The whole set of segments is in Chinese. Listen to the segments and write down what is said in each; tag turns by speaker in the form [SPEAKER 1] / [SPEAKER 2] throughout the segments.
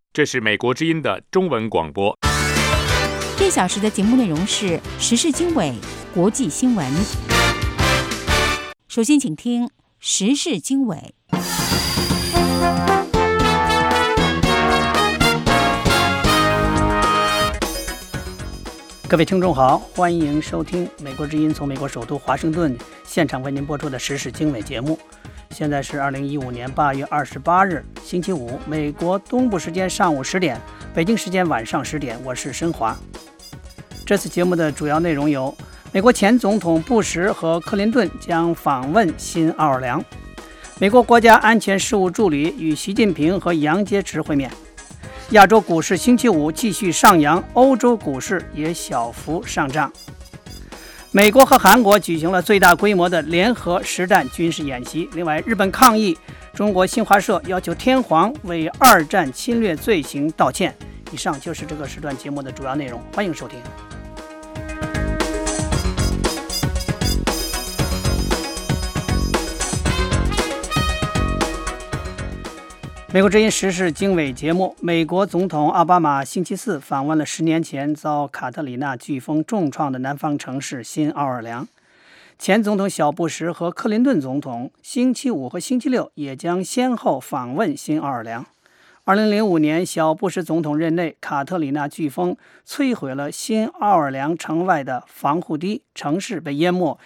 [SPEAKER 1] 这是美国之音的中文广播。
[SPEAKER 2] 这小时的节目内容是时事经纬、国际新闻。首先请听时事经纬。
[SPEAKER 3] 各位听众好，欢迎收听美国之音从美国首都华盛顿现场为您播出的时事经纬节目。现在是2015年8月28日星期五，美国东部时间上午10点，北京时间晚上10点，我是申华。这次节目的主要内容有：美国前总统布什和克林顿将访问新奥尔良；美国国家安全事务助理与习近平和杨洁篪会面；亚洲股市星期五继续上扬，欧洲股市也小幅上涨。美国和韩国举行了最大规模的联合实战军事演习。另外，日本抗议，中国新华社要求天皇为二战侵略罪行道歉。以上就是这个时段节目的主要内容，欢迎收听。美国之音时事经纬节目，美国总统奥巴马星期四访问了10年前遭卡特里娜飓风重创的南方城市新奥尔良。前总统小布什和克林顿总统星期五和星期六也将先后访问新奥尔良。2005年，小布什总统任内，卡特里娜飓风摧毁了新奥尔良城外的防护堤，城市被淹没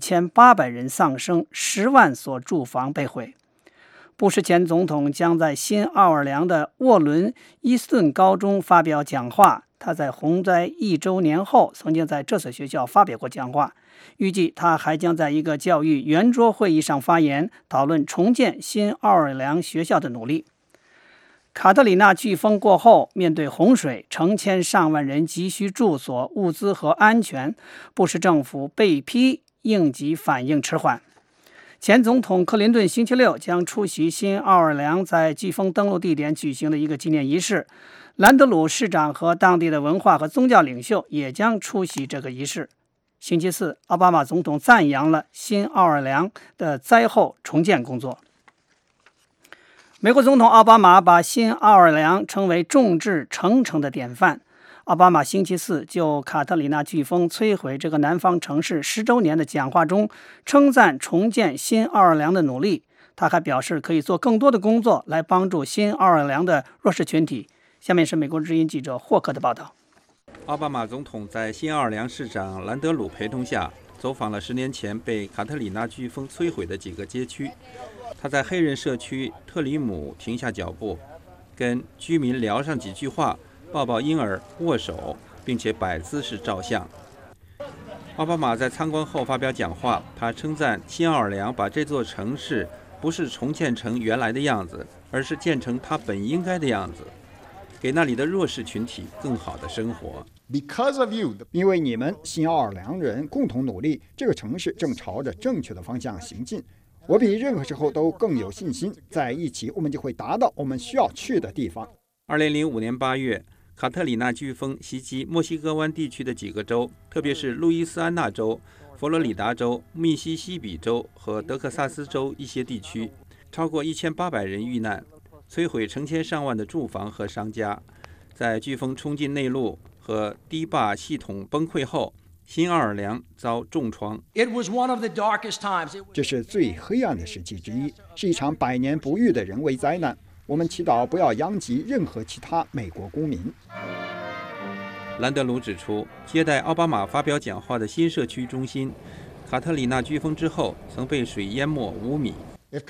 [SPEAKER 3] ，1800人丧生，10万所住房被毁。布什前总统将在新奥尔良的沃伦伊斯顿高中发表讲话。他在洪灾1周年后曾经在这所学校发表过讲话。预计他还将在一个教育圆桌会议上发言，讨论重建新奥尔良学校的努力。卡特里娜飓风过后，面对洪水，成千上万人急需住所、物资和安全，布什政府被批应急反应迟缓。前总统克林顿星期六将出席新奥尔良在飓风登陆地点举行的一个纪念仪式，兰德鲁市长和当地的文化和宗教领袖也将出席这个仪式。星期四，奥巴马总统赞扬了新奥尔良的灾后重建工作。美国总统奥巴马把新奥尔良称为众志成城的典范。奥巴马星期四就卡特里娜飓风摧毁这个南方城市10周年的讲话中，称赞重建新奥尔良的努力。他还表示可以做更多的工作来帮助新奥尔良的弱势群体。下面是美国之音记者霍克的报道。
[SPEAKER 4] 奥巴马总统在新奥尔良市长兰德鲁陪同下，走访了10年前被卡特里娜飓风摧毁的几个街区。他在黑人社区特里姆停下脚步，跟居民聊上几句话，抱抱婴儿，握手，并且摆姿势照相。奥巴马在参观后发表讲话，他称赞新奥尔良把这座城市不是重建成原来的样子，而是建成它本应该的样子，给那里的弱势群体更好的生活。
[SPEAKER 5] 因为你们新奥尔良人共同努力，这个城市正朝着正确的方向行进。我比任何时候都更有信心，在一起我们就会达到我们需要去的地方。
[SPEAKER 4] 2005年8月，卡特里娜飓风袭击墨西哥湾地区的几个州，特别是路易斯安那州、佛罗里达州、密西西比州和德克萨斯州一些地区，超过1800人遇难，摧毁成千上万的住房和商家。在飓风冲进内陆和堤坝系统崩溃后，新奥尔良遭重创。
[SPEAKER 5] 这是最黑暗的时期之一，是一场100年不遇的人为灾难。我们祈祷不要殃及任何其他美国公民。
[SPEAKER 4] 兰德鲁指出，接待奥巴马发表讲话的新社区中心，卡特里娜飓风之后曾被水淹没5米。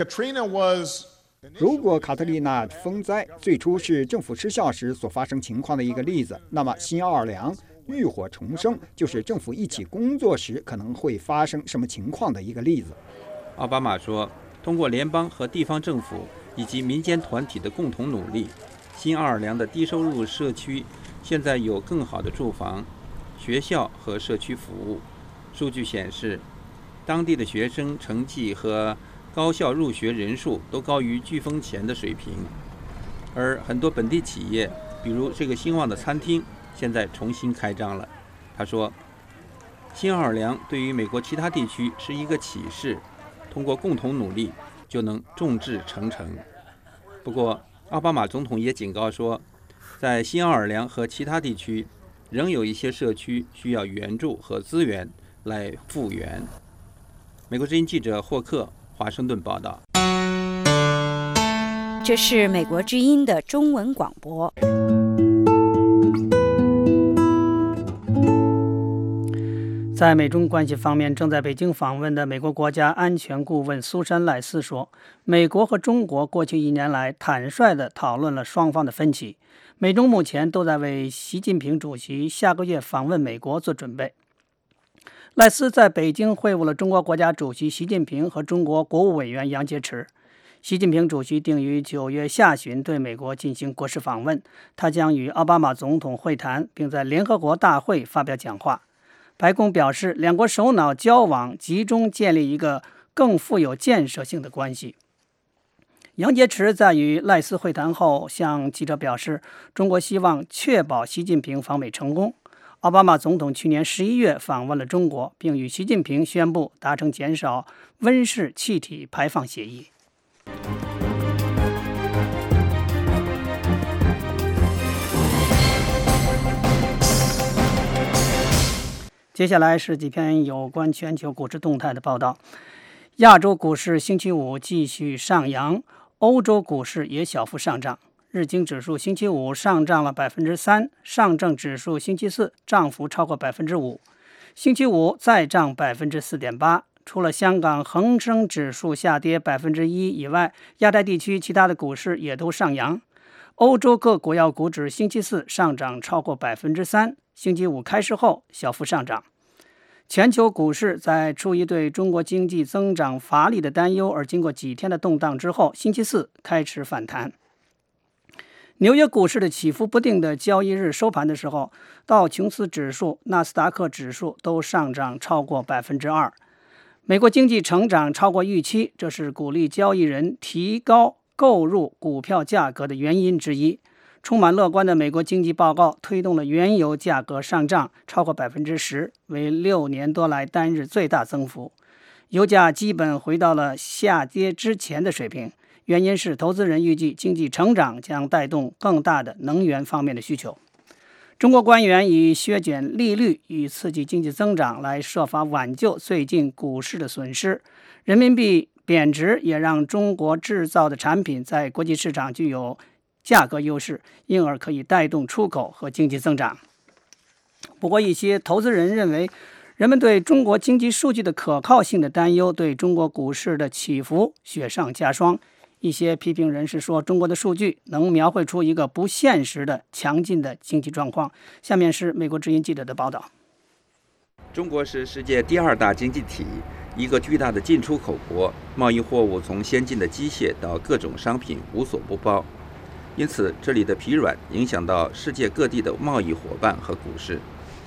[SPEAKER 5] 如果卡特里娜风灾最初是政府失效时所发生情况的一个例子，那么新奥尔良浴火重生就是政府一起工作时可能会发生什么情况的一个例子。
[SPEAKER 4] 奥巴马说，通过联邦和地方政府以及民间团体的共同努力，新奥尔良的低收入社区现在有更好的住房、学校和社区服务。数据显示，当地的学生成绩和高校入学人数都高于飓风前的水平，而很多本地企业，比如这个兴旺的餐厅，现在重新开张了。他说，新奥尔良对于美国其他地区是一个启示，通过共同努力就能众志成城。不过，奥巴马总统也警告说， 在新奥尔良和其他地区，仍有一些社区需要援助和资源来复原。美国之音记者霍克华盛顿报道。
[SPEAKER 6] 这是美国之音的中文广播。
[SPEAKER 3] 在美中关系方面，正在北京访问的美国国家安全顾问苏珊·赖斯说，美国和中国过去1年来坦率地讨论了双方的分歧，美中目前都在为习近平主席下个月访问美国做准备。赖斯在北京会晤了中国国家主席习近平和中国国务委员杨洁篪。习近平主席定于9月下旬对美国进行国事访问，他将与奥巴马总统会谈，并在联合国大会发表讲话。白宫表示，两国首脑交往集中建立一个更富有建设性的关系。杨洁篪在与赖斯会谈后向记者表示，中国希望确保习近平访美成功。奥巴马总统去年11月访问了中国，并与习近平宣布达成减少温室气体排放协议。接下来是几篇有关全球股市动态的报道。亚洲股市星期五继续上扬，欧洲股市也小幅上涨。日经指数星期五上涨了 3%， 上证指数星期四涨幅超过 5%， 星期五再涨 4.8%。 除了香港恒生指数下跌 1% 以外，亚太地区其他的股市也都上扬。欧洲各国要股指星期四上涨超过 3%， 星期五开市后小幅上涨。全球股市在出于对中国经济增长乏力的担忧而经过几天的动荡之后，星期四开始反弹。纽约股市的起伏不定的交易日收盘的时候，道琼斯指数、纳斯达克指数都上涨超过 2%。 美国经济成长超过预期，这是鼓励交易人提高购入股票价格的原因之一。充满乐观的美国经济报告推动了原油价格上涨超过 10%， 为6年多来单日最大增幅。油价基本回到了下跌之前的水平，原因是投资人预计经济成长将带动更大的能源方面的需求。中国官员以削减利率与刺激经济增长来设法挽救最近股市的损失。人民币贬值也让中国制造的产品在国际市场具有价格优势，因而可以带动出口和经济增长。不过，一些投资人认为，人们对中国经济数据的可靠性的担忧对中国股市的起伏雪上加霜。一些批评人士说，中国的数据能描绘出一个不现实的强劲的经济状况。下面是美国之音记者的报道。
[SPEAKER 4] 中国是世界第2大经济体，一个巨大的进出口国，贸易货物从先进的机械到各种商品无所不包。因此，这里的疲软影响到世界各地的贸易伙伴和股市。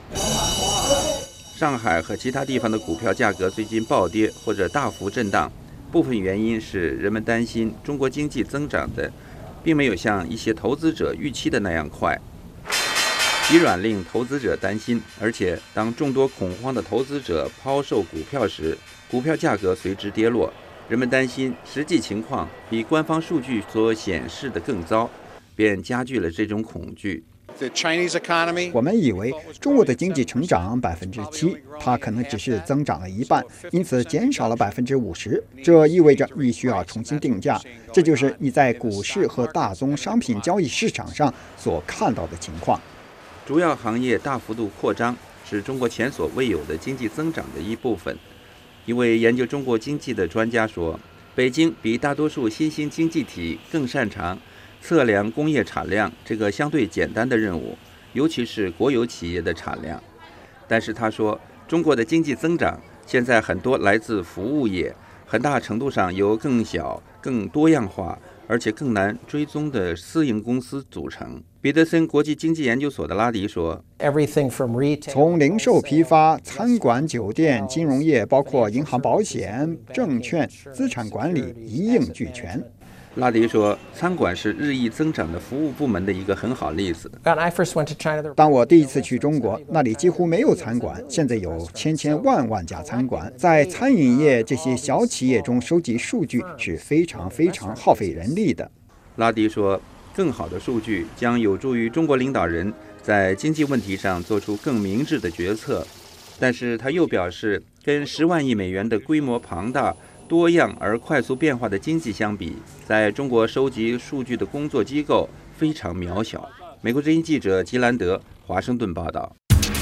[SPEAKER 4] 上海和其他地方的股票价格最近暴跌或者大幅震荡，部分原因是人们担心中国经济增长的并没有像一些投资者预期的那样快。疲软令投资者担心，而且当众多恐慌的投资者抛售股票时，股票价格随之跌落。人们担心实际情况比官方数据所显示的更糟，便加剧了这种恐惧。
[SPEAKER 5] 我们以为中国的经济成长 7%， 它可能只是增长了一半，因此减少了 50%。 这意味着你需要重新定价，这就是你在股市和大宗商品交易市场上所看到的情况。
[SPEAKER 4] 主要行业大幅度扩张是中国前所未有的经济增长的一部分。一位研究中国经济的专家说，北京比大多数新兴经济体更擅长测量工业产量这个相对简单的任务，尤其是国有企业的产量。但是他说，中国的经济增长现在很多来自服务业，很大程度上由更小、更多样化而且更难追踪的私营公司组成。彼得森国际经济研究所的拉迪说，
[SPEAKER 5] 从零售批发、餐馆、酒店、金融业，包括银行、保险、证券、资产管理，一应俱全。
[SPEAKER 4] 拉迪说，餐馆是日益增长的服务部门的一个很好例子。
[SPEAKER 5] 当我第一次去中国，那里几乎没有餐馆，现在有千万家餐馆。在餐饮业这些小企业中收集数据是非常耗费人力的。
[SPEAKER 4] 拉迪说， 更好的数据将有助于中国领导人在经济问题上做出更明智的决策。但是他又表示，跟10万亿美元的规模庞大、多样而快速变化的经济相比，在中国收集数据的工作机构非常渺小。美国之音记者吉兰德华盛顿报道。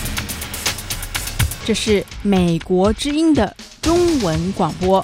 [SPEAKER 2] 这是美国之音的中文广播。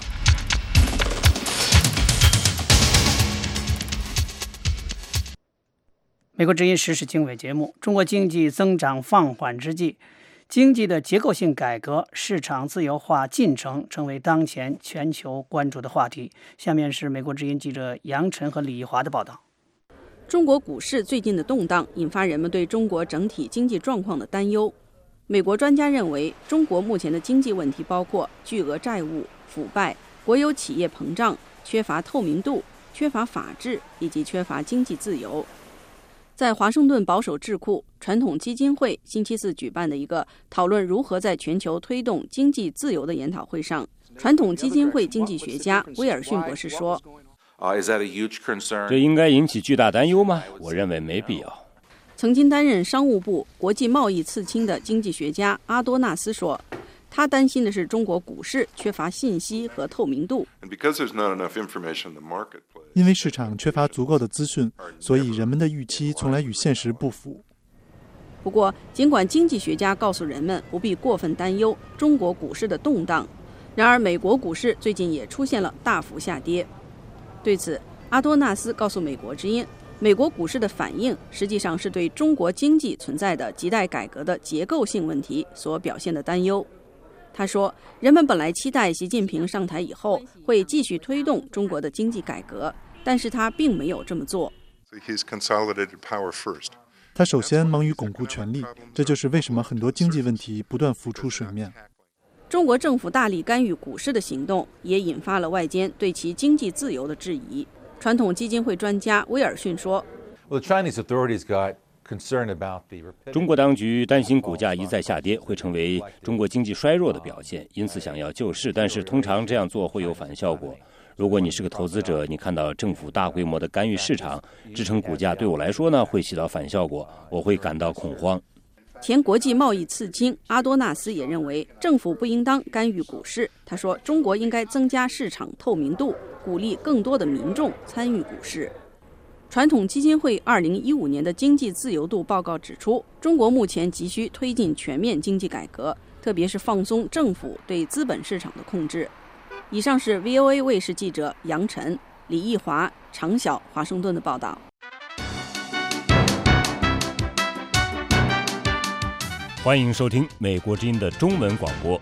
[SPEAKER 3] 美国之音时事经纬节目，中国经济增长放缓之际，经济的结构性改革、市场自由化进程成为当前全球关注的话题。下面是美国之音记者杨晨和李义华的报道。
[SPEAKER 7] 中国股市最近的动荡引发人们对中国整体经济状况的担忧。美国专家认为，中国目前的经济问题包括巨额债务、腐败、国有企业膨胀、缺乏透明度、缺乏法治以及缺乏经济自由。在华盛顿保守智库传统基金会星期四举办的一个讨论如何在全球推动经济自由的研讨会上，传统基金会经济学家威尔逊博士说，
[SPEAKER 8] 这应该引起巨大担忧吗？我认为没必要。
[SPEAKER 7] 曾经担任商务部国际贸易次卿的经济学家阿多纳斯说，他担心的是中国股市缺乏信息和透明度。
[SPEAKER 9] 因为市场缺乏足够的资讯，所以人们的预期从来与现实不符。
[SPEAKER 7] 不过，尽管经济学家告诉人们不必过分担忧中国股市的动荡，然而美国股市最近也出现了大幅下跌。对此，阿多纳斯告诉美国之音，美国股市的反应实际上是对中国经济存在的亟待改革的结构性问题所表现的担忧。他说，人们本来期待习近平上台以后会继续推动中国的经济改革，但是他并没有这么做。
[SPEAKER 9] 他首先忙于巩固权力，这就是为什么很多经济问题不断浮出水面。
[SPEAKER 7] 中国政府大力干预股市的行动也引发了外间对其经济自由的质疑。传统基金会专家威尔逊说，
[SPEAKER 8] 中国当局担心股价一再下跌会成为中国经济衰弱的表现，因此想要救市，但是通常这样做会有反效果。如果你是个投资者，你看到政府大规模的干预市场，支撑股价，对我来说呢，会起到反效果，我会感到恐慌。
[SPEAKER 7] 前国际贸易次卿阿多纳斯也认为，政府不应当干预股市。他说，中国应该增加市场透明度，鼓励更多的民众参与股市。传统基金会2015年的经济自由度报告指出，中国目前急需推进全面经济改革，特别是放松政府对资本市场的控制。以上是 VOA 卫视记者杨晨、李义华、常晓华盛顿的报道。
[SPEAKER 8] 欢迎收听美国之音的中文广播。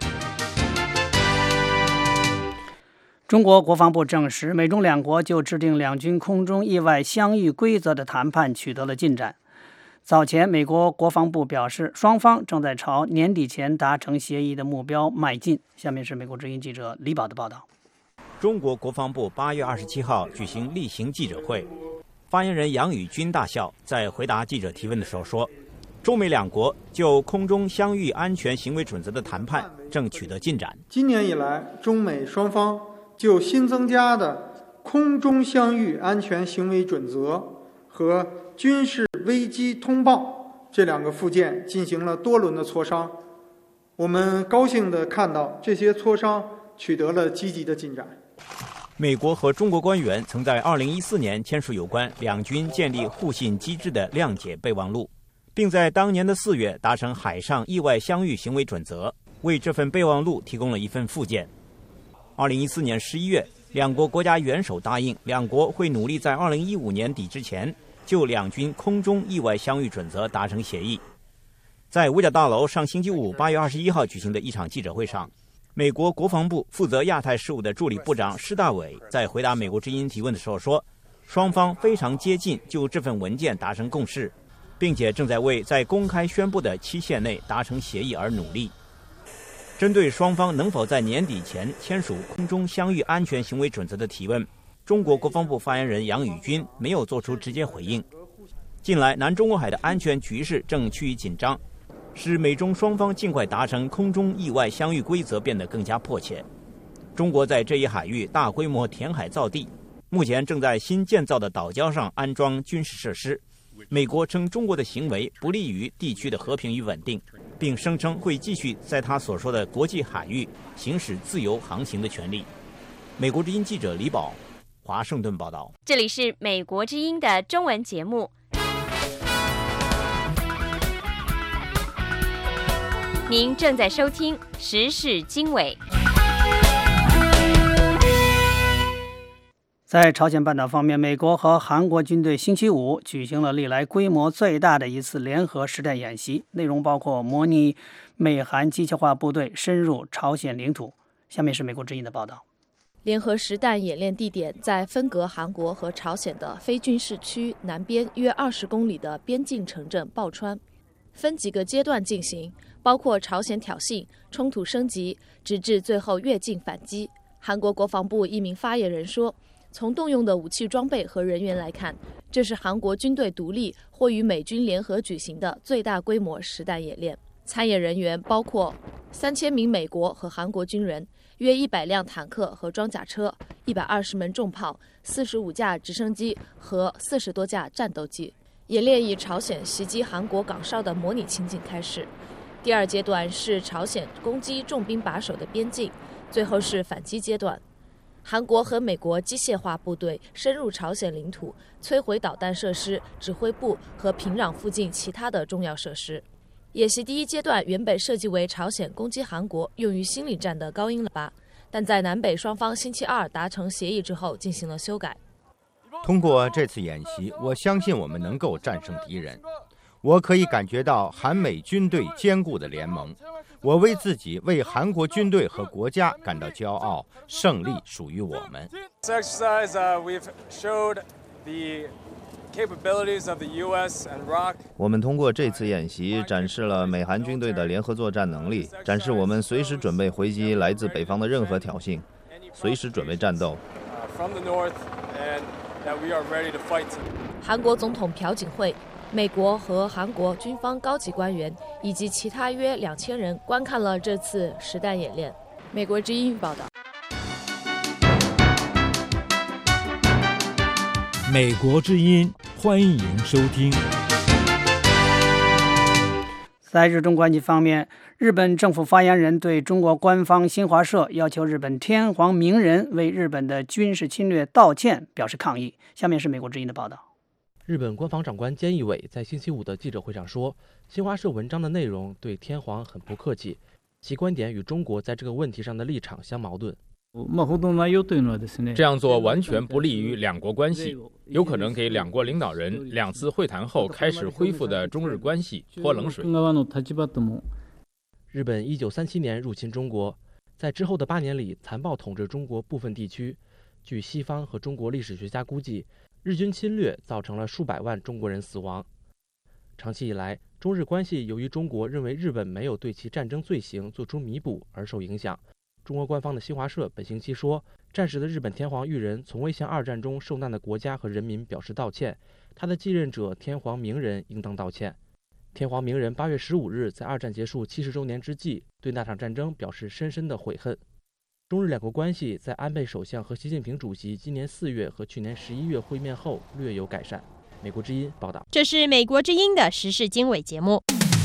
[SPEAKER 3] 中国国防部证实，美中两国就制定两军空中意外相遇规则的谈判取得了进展。早前，美国国防部表示，双方正在朝年底前达成协议的目标迈进。下面是美国之音记者李宝的报道。
[SPEAKER 10] 中国国防部8月27号举行例行记者会，发言人杨宇军大校在回答记者提问的时候说，中美两国就空中相遇安全行为准则的谈判正取得进展。
[SPEAKER 11] 今年以来，中美双方就新增加的空中相遇安全行为准则和军事危机通报这两个附件进行了多轮的磋商。我们高兴地看到这些磋商取得了积极的进展。
[SPEAKER 10] 美国和中国官员曾在2014年签署有关两军建立互信机制的谅解备忘录，并在当年的4月达成海上意外相遇行为准则，为这份备忘录提供了一份附件。2014年11月，两国国家元首答应，两国会努力在2015年底之前就两军空中意外相遇准则达成协议。在五角大楼上星期五8月21号举行的一场记者会上，美国国防部负责亚太事务的助理部长施大伟在回答美国之音提问的时候说，双方非常接近就这份文件达成共识，并且正在为在公开宣布的期限内达成协议而努力。针对双方能否在年底前签署空中相遇安全行为准则的提问，中国国防部发言人杨宇军没有做出直接回应。近来南中国海的安全局势正趋于紧张，使美中双方尽快达成空中意外相遇规则变得更加迫切。中国在这一海域大规模填海造地， 目前正在新建造的岛礁上安装军事设施。美国称中国的行为不利于地区的和平与稳定，并声称会继续在他所说的国际海域行使自由航行的权利。美国之音记者李宝，华盛顿报道。
[SPEAKER 12] 这里是美国之音的中文节目。您正在收听时事经纬。
[SPEAKER 3] 在朝鲜半岛方面，美国和韩国军队星期五举行了历来规模最大的一次联合实弹演习，内容包括模拟美韩机械化部队深入朝鲜领土。下面是美国之音的报道。
[SPEAKER 13] 联合实弹演练地点在分隔韩国和朝鲜的非军事区南边约20公里的边境城镇抱川，分几个阶段进行，包括朝鲜挑衅、冲突升级，直至最后越境反击。韩国国防部一名发言人说，从动用的武器装备和人员来看，这是韩国军队独立或与美军联合举行的最大规模实弹演练。参演人员包括3000名美国和韩国军人，约100辆坦克和装甲车，120门重炮，45架直升机和40多架战斗机。演练以朝鲜袭击韩国港哨的模拟情景开始。第二阶段是朝鲜攻击重兵把守的边境，最后是反击阶段。韩国和美国机械化部队深入朝鲜领土，摧毁导弹设施、指挥部和平壤附近其他的重要设施。演习第一阶段原本设计为朝鲜攻击韩国用于心理战的高音喇叭，但在南北双方星期二达成协议之后进行了修改。
[SPEAKER 14] 通过这次演习，我相信我们能够战胜敌人。我可以感觉到韩美军队坚固的联盟，我为自己、为韩国军队和国家感到骄傲。胜利属于我们。
[SPEAKER 15] 我们通过这次演习展示了美韩军队的联合作战能力，展示我们随时准备回击来自北方的任何挑衅，随时准备战斗。
[SPEAKER 13] 韩国总统朴槿惠、美国和韩国军方高级官员以及其他约2000人观看了这次实弹演练。美国之音报道。
[SPEAKER 16] 美国之音，欢迎收听。
[SPEAKER 3] 在日中关系方面，日本政府发言人对中国官方新华社要求日本天皇明仁为日本的军事侵略道歉表示抗议。下面是美国之音的报道。
[SPEAKER 17] 日本官房长官菅义伟在星期五的记者会上说，新华社文章的内容对天皇很不客气，其观点与中国在这个问题上的立场相矛盾。
[SPEAKER 1] 这样做完全不利于两国关系，有可能给两国领导人2次会谈后开始恢复的中日关系泼冷水。
[SPEAKER 17] 日本1937年入侵中国，在之后的8年里残暴统治中国部分地区。据西方和中国历史学家估计，日军侵略造成了数百万中国人死亡。长期以来，中日关系由于中国认为日本没有对其战争罪行做出弥补而受影响。中国官方的新华社本星期说，战时的日本天皇裕仁从未向2战中受难的国家和人民表示道歉，他的继任者天皇明仁应当道歉。天皇明仁8月15日在2战结束70周年之际，对那场战争表示深深的悔恨。中日两国关系在安倍首相和习近平主席今年4月和去年11月会面后略有改善。美国之音报道。
[SPEAKER 12] 这是美国之音的时事经纬节目。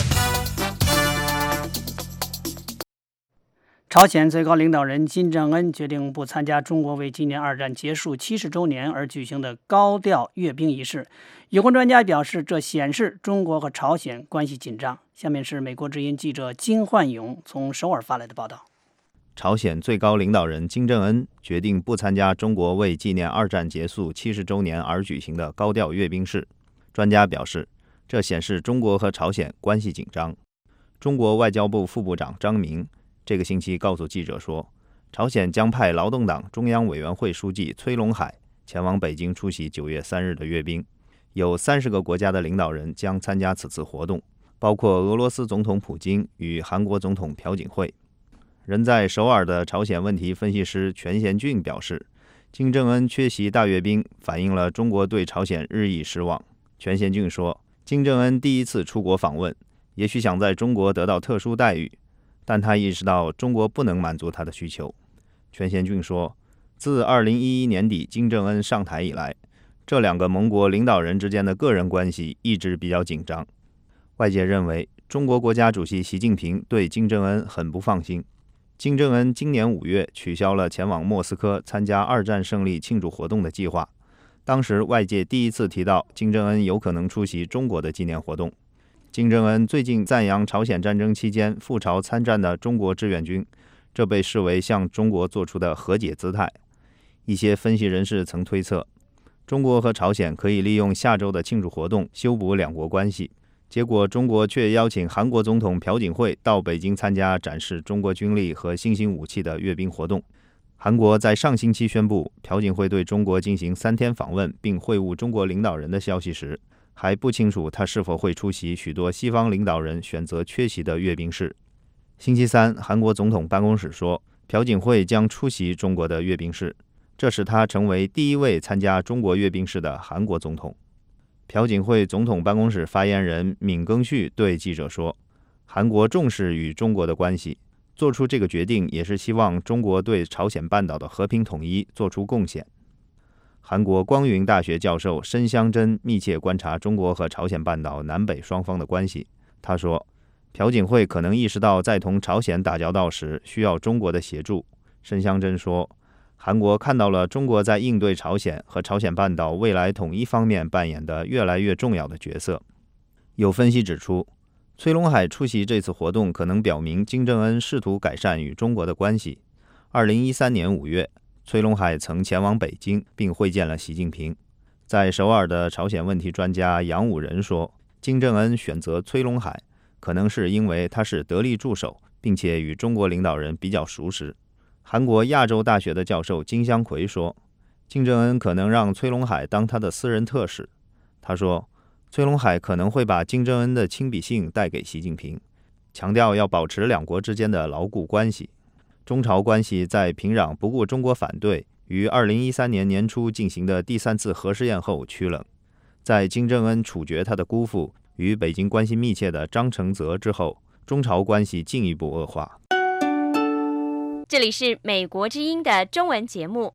[SPEAKER 3] 朝鲜最高领导人金正恩决定不参加中国为纪念2战结束70周年而举行的高调阅兵仪式。有关专家表示，这显示中国和朝鲜关系紧张。下面是美国之音记者金焕勇从首尔发来的报道。
[SPEAKER 15] 朝鲜最高领导人金正恩决定不参加中国为纪念2战结束70周年而举行的高调阅兵式。专家表示，这显示中国和朝鲜关系紧张。中国外交部副部长张明这个星期告诉记者说，朝鲜将派劳动党中央委员会书记崔龙海前往北京出席9月3日的阅兵。有30个国家的领导人将参加此次活动，包括俄罗斯总统普京与韩国总统朴槿惠。人在首尔的朝鲜问题分析师全贤俊表示，金正恩缺席大阅兵反映了中国对朝鲜日益失望。全贤俊说，金正恩第一次出国访问，也许想在中国得到特殊待遇，但他意识到中国不能满足他的需求。全贤俊说， 自2011年底金正恩上台以来，这两个盟国领导人之间的个人关系一直比较紧张。外界认为，中国国家主席习近平对金正恩很不放心。金正恩今年5月取消了前往莫斯科参加2战胜利庆祝活动的计划。当时外界第一次提到金正恩有可能出席中国的纪念活动。金正恩最近赞扬朝鲜战争期间赴朝参战的中国志愿军，这被视为向中国做出的和解姿态。一些分析人士曾推测，中国和朝鲜可以利用下周的庆祝活动修补两国关系。结果中国却邀请韩国总统朴槿惠到北京参加展示中国军力和新型武器的阅兵活动。韩国在上星期宣布朴槿惠对中国进行3天访问并会晤中国领导人的消息时，还不清楚他是否会出席许多西方领导人选择缺席的阅兵式。星期三，韩国总统办公室说，朴槿惠将出席中国的阅兵式，这使他成为第一位参加中国阅兵式的韩国总统。朴槿惠总统办公室发言人闵耕旭对记者说，韩国重视与中国的关系，做出这个决定也是希望中国对朝鲜半岛的和平统一做出贡献。韩国光云大学教授申香珍密切观察中国和朝鲜半岛南北双方的关系。他说，朴槿惠可能意识到在同朝鲜打交道时需要中国的协助。申香珍说，韩国看到了中国在应对朝鲜和朝鲜半岛未来统一方面扮演的越来越重要的角色。有分析指出，崔龙海出席这次活动可能表明金正恩试图改善与中国的关系。2013年5月，崔龙海曾前往北京并会见了习近平。在首尔的朝鲜问题专家杨武仁说，金正恩选择崔龙海可能是因为他是得力助手，并且与中国领导人比较熟识。韩国亚洲大学的教授金香奎说，金正恩可能让崔龙海当他的私人特使。他说，崔龙海可能会把金正恩的亲笔信带给习近平，强调要保持两国之间的牢固关系。中朝关系在平壤不顾中国反对，于2013年年初进行的第3次核试验后趋冷。在金正恩处决他的姑父与北京关系密切的张承泽之后，中朝关系进一步恶化。
[SPEAKER 12] 这里是美国之音的中文节目。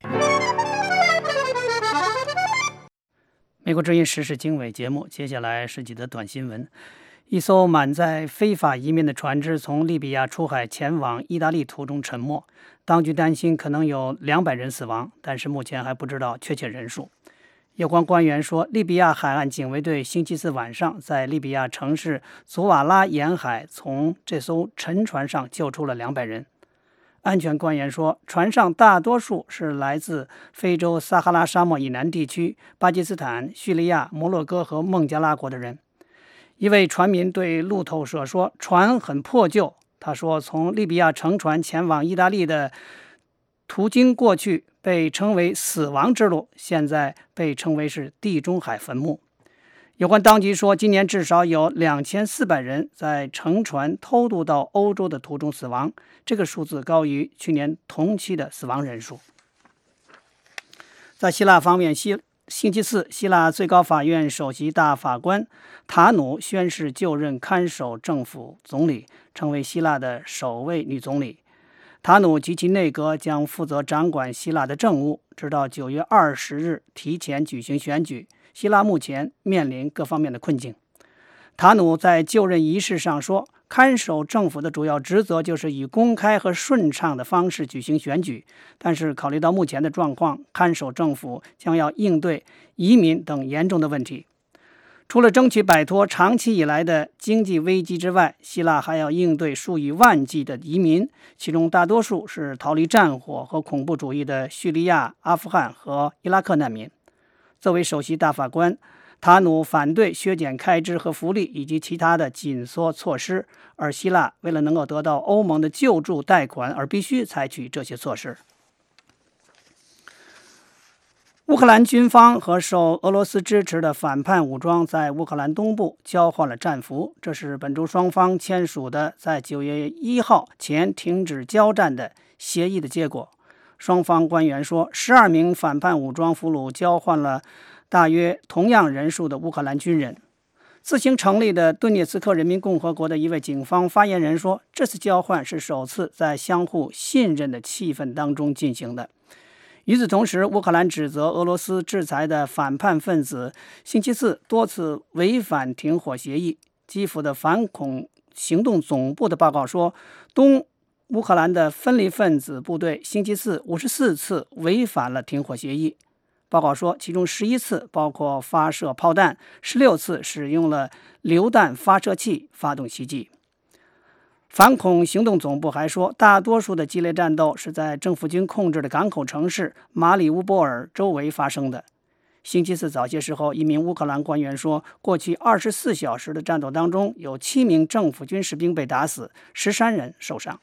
[SPEAKER 3] 美国之音时事经纬节目，接下来是几则短新闻。一艘满载非法移民的船只从利比亚出海前往意大利途中沉没，当局担心可能有200人死亡，但是目前还不知道确切人数。有关官员说，利比亚海岸警卫队星期四晚上在利比亚城市祖瓦拉沿海从这艘沉船上救出了200人。安全官员说，船上大多数是来自非洲撒哈拉沙漠以南地区、巴基斯坦、叙利亚、摩洛哥和孟加拉国的人。一位船民对路透社说，船很破旧。他说，从利比亚乘船前往意大利的途经过去被称为死亡之路，现在被称为是地中海坟墓。有关当局说，今年至少有2400人在乘船偷渡到欧洲的途中死亡，这个数字高于去年同期的死亡人数。在希腊方面，星期四，希腊最高法院首席大法官塔努宣誓就任看守政府总理，成为希腊的首位女总理。塔努及其内阁将负责掌管希腊的政务，直到9月20日提前举行选举。希腊目前面临各方面的困境。塔努在就任仪式上说，看守政府的主要职责就是以公开和顺畅的方式举行选举，但是考虑到目前的状况，看守政府将要应对移民等严重的问题。除了争取摆脱长期以来的经济危机之外，希腊还要应对数以万计的移民，其中大多数是逃离战火和恐怖主义的叙利亚、阿富汗和伊拉克难民。作为首席大法官，塔努反对削减开支和福利以及其他的紧缩措施，而希腊为了能够得到欧盟的救助贷款而必须采取这些措施。乌克兰军方和受俄罗斯支持的反叛武装在乌克兰东部交换了战俘，这是本周双方签署的在9月1号前停止交战的协议的结果。双方官员说，12名反叛武装俘虏交换了大约同样人数的乌克兰军人。自行成立的顿涅茨克人民共和国的一位警方发言人说，这次交换是首次在相互信任的气氛当中进行的。 与此同时，乌克兰指责俄罗斯制裁的反叛分子星期四多次违反停火协议。基辅的反恐行动总部的报告说，东乌克兰的分离分子部队星期四54次违反了停火协议。报告说，其中11次包括发射炮弹，16次使用了榴弹发射器发动袭击。反恐行动总部还说，大多数的激烈战斗是在政府军控制的港口城市马里乌波尔周围发生的。星期四早些时候，一名乌克兰官员说，过去24小时的战斗当中，有7名政府军士兵被打死，13人受伤。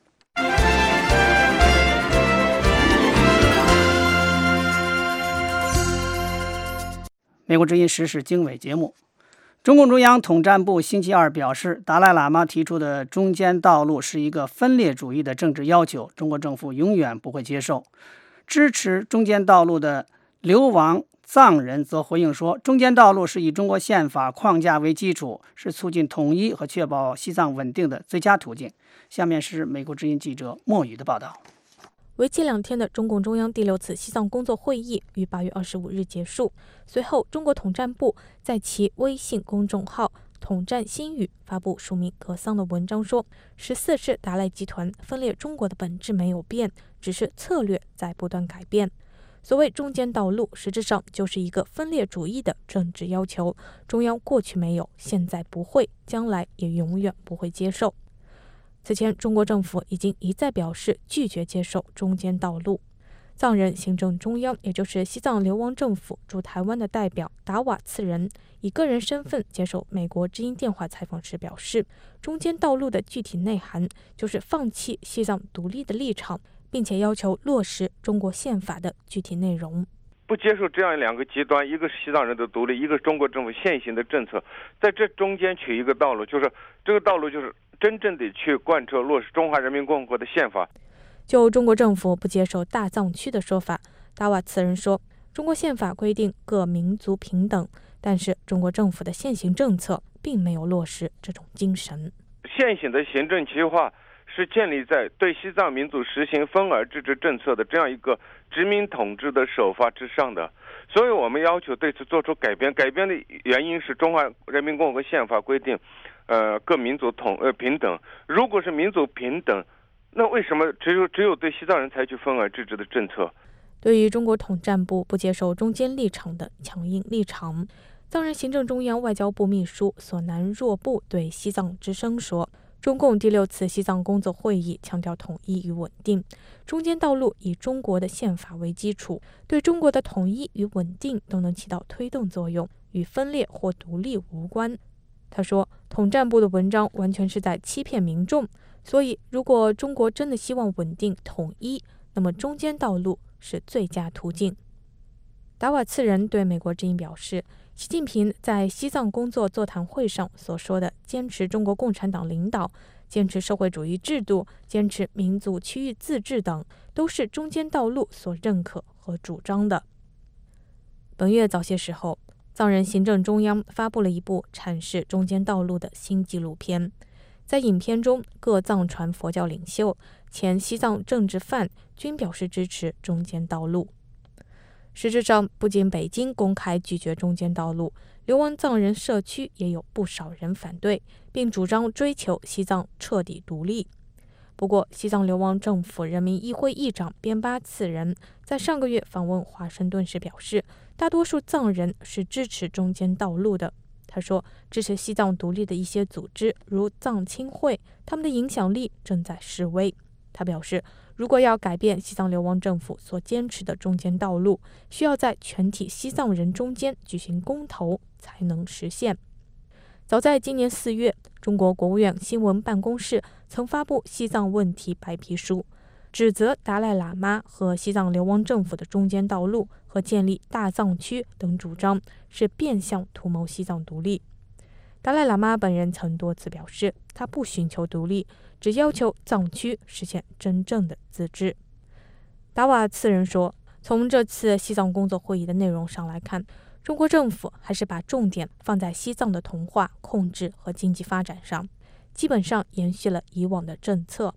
[SPEAKER 3] 美国之音时事经纬节目，中共中央统战部星期二表示，达赖喇嘛提出的中间道路是一个分裂主义的政治要求，中国政府永远不会接受。支持中间道路的流亡藏人则回应说，中间道路是以中国宪法框架为基础，是促进统一和确保西藏稳定的最佳途径。下面是美国之音记者莫宇的报道。
[SPEAKER 18] 为期2天的中共中央第6次西藏工作会议于8月25日结束。随后，中国统战部在其微信公众号“统战新语”发布署名格桑的文章说，14世达赖集团分裂中国的本质没有变，只是策略在不断改变。所谓中间道路，实质上就是一个分裂主义的政治要求，中央过去没有，现在不会，将来也永远不会接受。此前，中国政府已经一再表示拒绝接受中间道路。藏人行政中央，也就是西藏流亡政府驻台湾的代表达瓦次仁，以个人身份接受美国之音电话采访时表示，中间道路的具体内涵就是放弃西藏独立的立场，并且要求落实中国宪法的具体内容。
[SPEAKER 19] 不接受这样2个极端，一个是西藏人的独立，一个是中国政府现行的政策，在这中间取一个道路，就是这个道路就是真正的去贯彻落实中华人民共和国的宪法。
[SPEAKER 18] 就中国政府不接受大藏区的说法，达瓦次仁说，中国宪法规定各民族平等，但是中国政府的现行政策并没有落实这种精神。
[SPEAKER 19] 现行的行政计划是建立在对西藏民族实行分而治之政策的这样一个殖民统治的手法之上的，所以我们要求对此做出改变。改变的原因是中华人民共和国宪法规定，各民族平等。如果是民族平等，那为什么只有对西藏人采取分而治之的政策？
[SPEAKER 18] 对于中国统战部不接受中间立场的强硬立场，藏人行政中央外交部秘书索南若布对西藏之声说，中共第6次西藏工作会议强调统一与稳定，中间道路以中国的宪法为基础，对中国的统一与稳定都能起到推动作用，与分裂或独立无关。他说，统战部的文章完全是在欺骗民众，所以如果中国真的希望稳定统一，那么中间道路是最佳途径。达瓦次仁对美国之音表示，习近平在西藏工作座谈会上所说的坚持中国共产党领导、坚持社会主义制度、坚持民族区域自治等，都是中间道路所认可和主张的。本月早些时候，藏人行政中央发布了一部阐释中间道路的新纪录片。在影片中，各藏传佛教领袖、前西藏政治犯均表示支持中间道路。实质上，不仅北京公开拒绝中间道路，流亡藏人社区也有不少人反对，并主张追求西藏彻底独立。不过，西藏流亡政府人民议会议长边巴次仁在上个月访问华盛顿时表示，大多数藏人是支持中间道路的。他说，支持西藏独立的一些组织，如藏青会，他们的影响力正在式微。他表示，如果要改变西藏流亡政府所坚持的中间道路，需要在全体西藏人中间举行公投才能实现。早在今年4月，中国国务院新闻办公室曾发布西藏问题白皮书，指责达赖喇嘛和西藏流亡政府的中间道路和建立大藏区等主张是变相图谋西藏独立。达赖喇嘛本人曾多次表示，他不寻求独立，只要求藏区实现真正的自治。达瓦次仁说，从这次西藏工作会议的内容上来看，中国政府还是把重点放在西藏的同化、控制和经济发展上，基本上延续了以往的政策。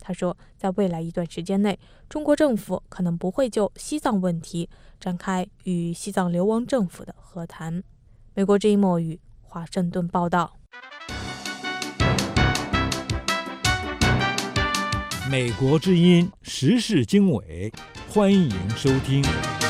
[SPEAKER 18] 他说，在未来一段时间内，中国政府可能不会就西藏问题展开与西藏流亡政府的和谈。美国之音墨语华盛顿报道。
[SPEAKER 16] 美国之音时事经纬，欢迎收听。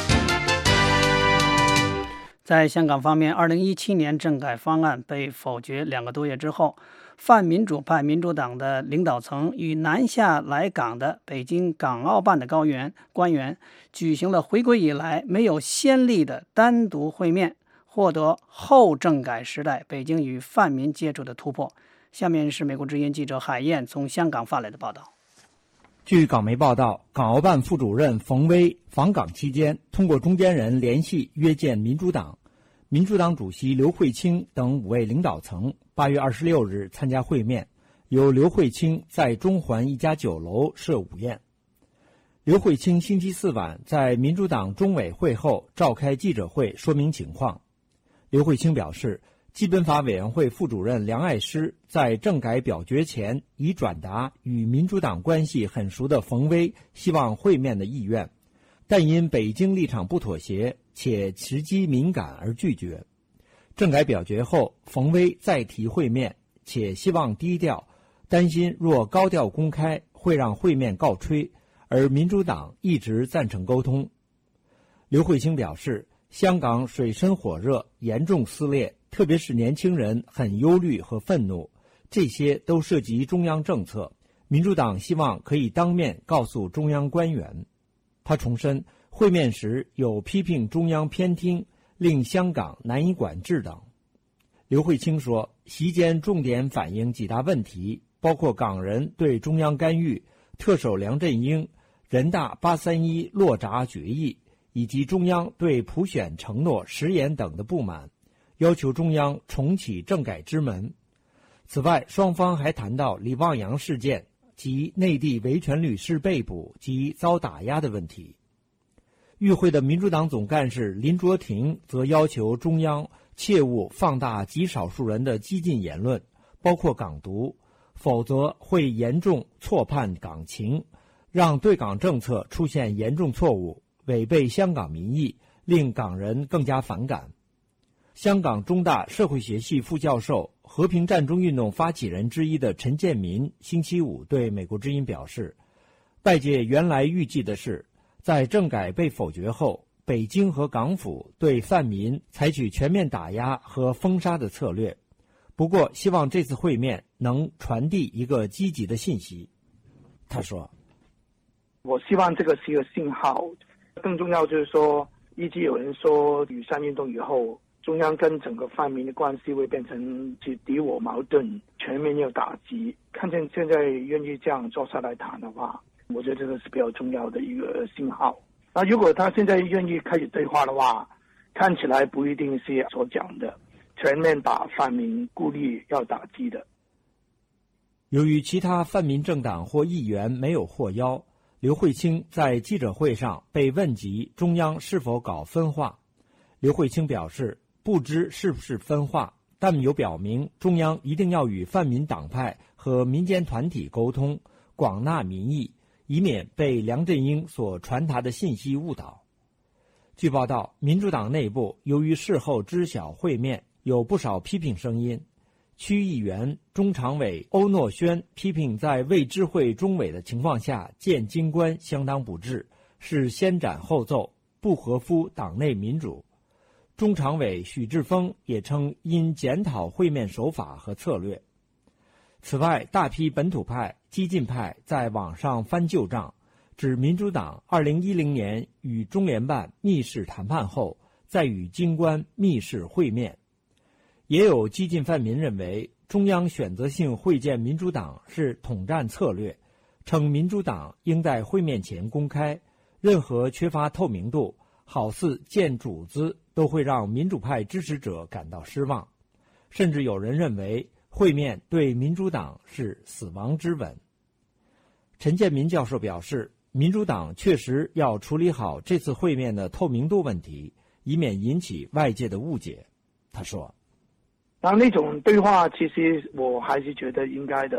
[SPEAKER 3] 在香港方面，2017年政改方案被否决2个多月之后，泛民主派民主党的领导层与南下来港的北京港澳办的官员举行了回归以来没有先例的单独会面，获得后政改时代北京与泛民接触的突破。下面是美国之音记者海燕从香港发来的报道。
[SPEAKER 20] 据港媒报道，港澳办副主任冯威访港期间，通过中间人联系约见民主党主席刘慧卿等5位领导层，8月26日参加会面，由刘慧卿在中环一家酒楼设午宴。刘慧卿星期4晚在民主党中委会后召开记者会说明情况。刘慧卿表示，基本法委员会副主任梁爱诗在政改表决前已转达与民主党关系很熟的冯威希望会面的意愿，但因北京立场不妥协且时机敏感而拒绝。政改表决后，冯威再提会面，且希望低调，担心若高调公开会让会面告吹，而民主党一直赞成沟通。刘慧卿表示，香港水深火热，严重撕裂，特别是年轻人很忧虑和愤怒，这些都涉及中央政策，民主党希望可以当面告诉中央官员。他重申，会面时有批评中央偏听，令香港难以管制等。刘慧卿说，席间重点反映几大问题，包括港人对中央干预、特首梁振英、人大831落闸决议，以及中央对普选承诺食言等的不满，要求中央重启政改之门。此外，双方还谈到李旺阳事件及内地维权律师被捕及遭打压的问题。与会的民主党总干事林卓廷则要求中央切勿放大极少数人的激进言论，包括港独，否则会严重错判港情，让对港政策出现严重错误，违背香港民意，令港人更加反感。香港中大社会学系副教授、和平战中运动发起人之一的陈建民星期5对美国之音表示，外界原来预计的是，在政改被否决后，北京和港府对泛民采取全面打压和封杀的策略。不过，希望这次会面能传递一个积极的信息。他说，
[SPEAKER 21] 我希望这个是一个信号，更重要就是说，一直有人说雨伞运动以后，中央跟整个泛民的关系会变成敌我矛盾，全面有打击。看见现在愿意这样坐下来谈的话，我觉得这个是比较重要的一个信号。那如果他现在愿意开始对话的话，看起来不一定是所讲的全面把泛民故意要打击的。
[SPEAKER 20] 由于其他泛民政党或议员没有获邀，刘慧卿在记者会上被问及中央是否搞分化。刘慧卿表示，不知是不是分化，但有表明中央一定要与泛民党派和民间团体沟通，广纳民意，以免被梁振英所传达的信息误导。据报道，民主党内部由于事后知晓会面，有不少批评声音。区议员、中常委欧诺轩批评在未知会中委的情况下见京官相当不智，是先斩后奏，不合乎党内民主。中常委许志峰也称应检讨会面手法和策略。此外，大批本土派、激进派在网上翻旧账，指民主党2010年与中联办密室谈判后，再与京官密室会面。也有激进泛民认为，中央选择性会见民主党是统战策略，称民主党应在会面前公开，任何缺乏透明度，好似见主子，都会让民主派支持者感到失望。甚至有人认为，会面对民主党是死亡之吻。陈建民教授表示，民主党确实要处理好这次会面的透明度问题，以免引起外界的误解。他说，
[SPEAKER 21] 那种对话其实我还是觉得应该的，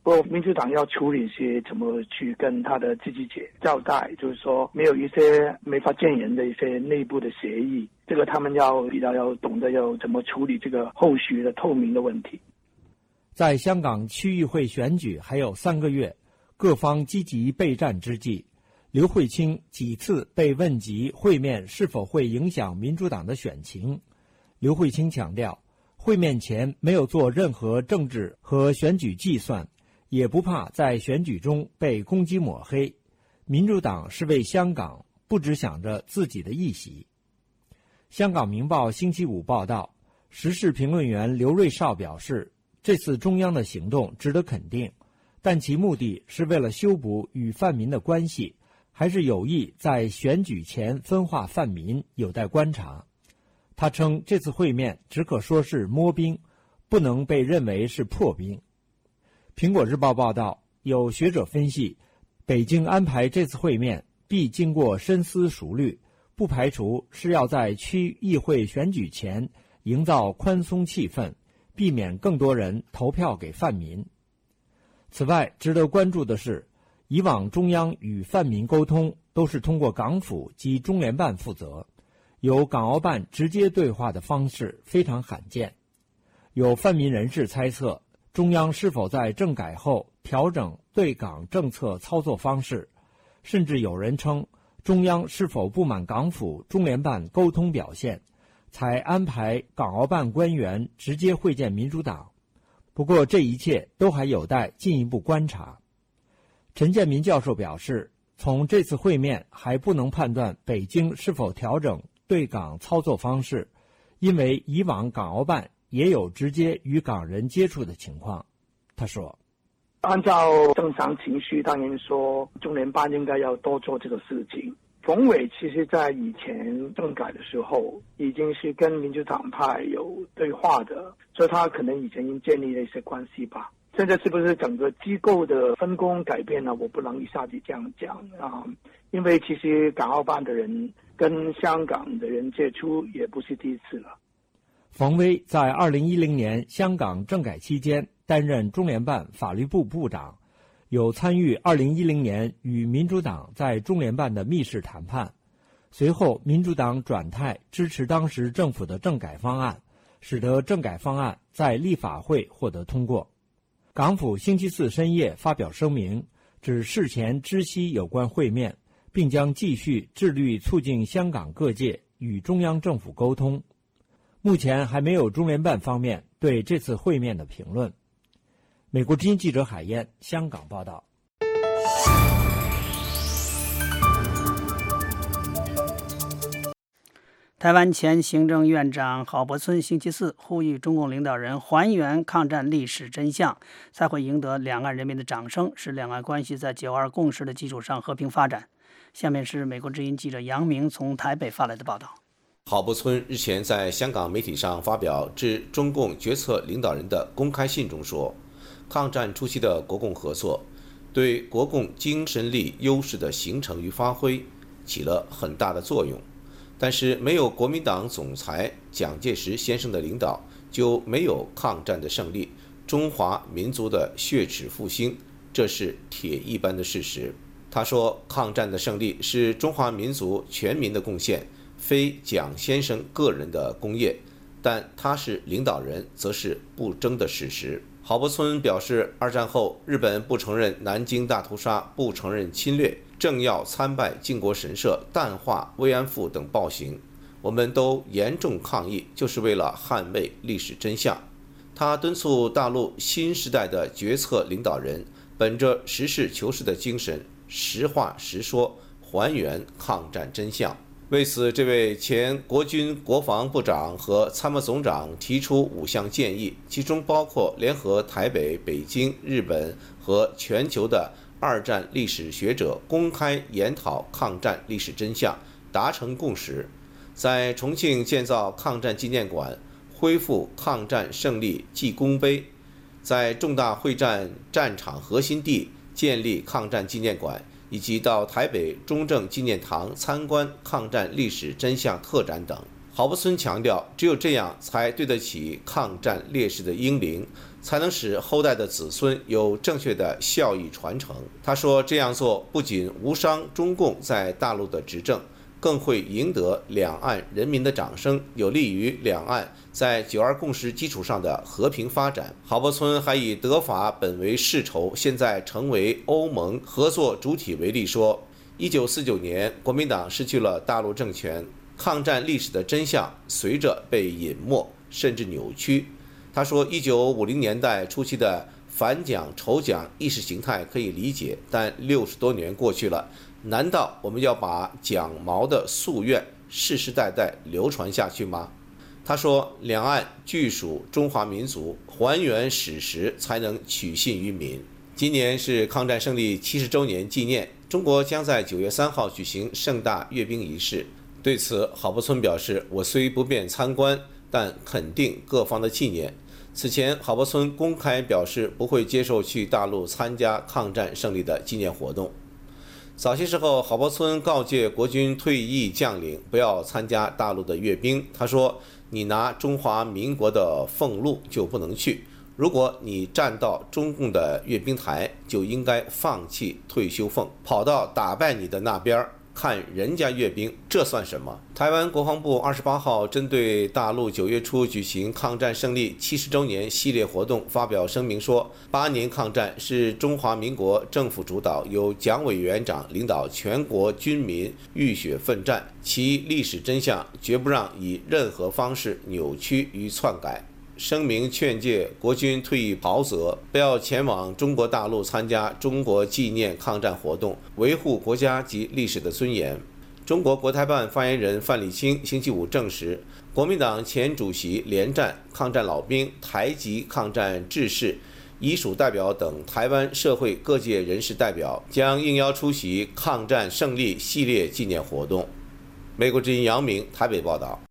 [SPEAKER 21] 民主党要处理些怎么去跟他的自己交代，就是说没有一些没法见人的一些内部的协议，这个他们要比较要懂得要怎么处理这个后续的透明的问题。
[SPEAKER 20] 在香港区议会选举还有3个月，各方积极备战之际，刘慧卿几次被问及会面是否会影响民主党的选情。刘慧卿强调，会面前没有做任何政治和选举计算，也不怕在选举中被攻击抹黑。民主党是为香港，不只想着自己的一席。香港明报星期5报道，时事评论员刘瑞绍表示，这次中央的行动值得肯定，但其目的是为了修补与泛民的关系，还是有意在选举前分化泛民，有待观察。他称这次会面只可说是摸冰，不能被认为是破冰。苹果日报报道，有学者分析，北京安排这次会面必经过深思熟虑，不排除是要在区议会选举前营造宽松气氛，避免更多人投票给泛民。此外，值得关注的是，以往中央与泛民沟通都是通过港府及中联办负责，由港澳办直接对话的方式非常罕见。有泛民人士猜测，中央是否在政改后调整对港政策操作方式，甚至有人称中央是否不满港府中联办沟通表现，才安排港澳办官员直接会见民主党。不过这一切都还有待进一步观察。陈建民教授表示，从这次会面还不能判断北京是否调整对港操作方式，因为以往港澳办也有直接与港人接触的情况。他说，
[SPEAKER 21] 按照正常程序，当然说中联办应该要多做这个事情。冯伟其实在以前政改的时候已经是跟民主党派有对话的，所以他可能以前已经建立了一些关系吧。现在是不是整个机构的分工改变了，我不能一下子这样讲啊，因为其实港澳办的人跟香港的人接触也不是第一次了。
[SPEAKER 20] 冯威在2010年香港政改期间担任中联办法律部部长，有参与2010年与民主党在中联办的密室谈判。随后民主党转态支持当时政府的政改方案，使得政改方案在立法会获得通过。港府星期4深夜发表声明，指事前知悉有关会面，并将继续致力促进香港各界与中央政府沟通。目前还没有中联办方面对这次会面的评论。美国之音记者海燕香港报道。
[SPEAKER 3] 台湾前行政院长郝柏村星期4呼吁中共领导人还原抗战历史真相，才会赢得两岸人民的掌声，使两岸关系在9·2共识的基础上和平发展。下面是美国之音记者杨明从台北发来的报道。
[SPEAKER 6] 郝柏村日前在香港媒体上发表致中共决策领导人的公开信中说，抗战初期的国共合作对国共精神力优势的形成与发挥起了很大的作用，但是没有国民党总裁蒋介石先生的领导，就没有抗战的胜利，中华民族的血耻复兴，这是铁一般的事实。他说，抗战的胜利是中华民族全民的贡献，非蒋先生个人的功业，但他是领导人，则是不争的事实。郝柏村表示，二战后日本不承认南京大屠杀，不承认侵略，政要参拜靖国神社，淡化慰安妇等暴行，我们都严重抗议，就是为了捍卫历史真相。他敦促大陆新时代的决策领导人本着实事求是的精神，实话实说，还原抗战真相。为此，这位前国军国防部长和参谋总长提出5项建议，其中包括联合台北、北京、日本和全球的二战历史学者公开研讨抗战历史真相，达成共识，在重庆建造抗战纪念馆，恢复抗战胜利记功碑，在重大会战战场核心地建立抗战纪念馆，以及到台北中正纪念堂参观抗战历史真相特展等。 郝柏村强调，只有这样才对得起抗战烈士的英灵，才能使后代的子孙有正确的孝义传承。他说，这样做不仅无伤中共在大陆的执政，更会赢得两岸人民的掌声，有利于两岸在9·2共识基础上的和平发展。郝柏村还以德法本为世仇，现在成为欧盟合作主体为例说，1949年国民党失去了大陆政权，抗战历史的真相随着被隐没甚至扭曲。他说，1950年代初期的反蒋仇蒋意识形态可以理解，但60多年过去了，难道我们要把蒋毛的夙愿世世代代流传下去吗？他说，两岸俱属中华民族，还原史实才能取信于民。今年是抗战胜利70周年纪念，中国将在9月3号举行盛大阅兵仪式。对此，郝柏村表示，我虽不便参观，但肯定各方的纪念。此前，郝柏村公开表示不会接受去大陆参加抗战胜利的纪念活动。早些时候，郝柏村告诫国军退役将领不要参加大陆的阅兵。他说，你拿中华民国的俸禄就不能去，如果你站到中共的阅兵台，就应该放弃退休俸，跑到打败你的那边看人家阅兵，这算什么？台湾国防部28号针对大陆9月初举行抗战胜利70周年系列活动发表声明说，8年抗战是中华民国政府主导，由蒋委员长领导全国军民浴血奋战，其历史真相绝不让以任何方式扭曲与篡改。声明劝诫国军退役袍泽不要前往中国大陆参加中国纪念抗战活动，维护国家及历史的尊严。中国国台办发言人范礼清星期五证实，国民党前主席连战、抗战老兵、台籍抗战志士、遗属代表等台湾社会各界人士代表将应邀出席抗战胜利系列纪念活动。美国之音杨明台北报道。